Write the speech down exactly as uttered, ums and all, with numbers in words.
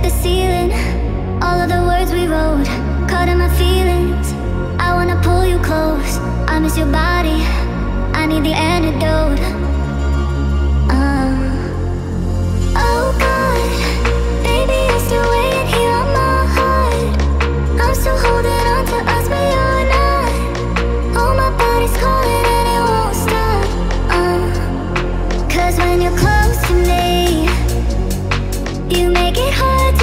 the ceiling. All of the words we wrote, caught in my feelings. I wanna pull you close, I miss your body, I need the antidote. uh. Oh God, baby, you're still waiting here on my heart. I'm still holding on to us, but you're not. Oh, my body's calling and it won't stop. uh. Cause when you're close to me, you make it hard to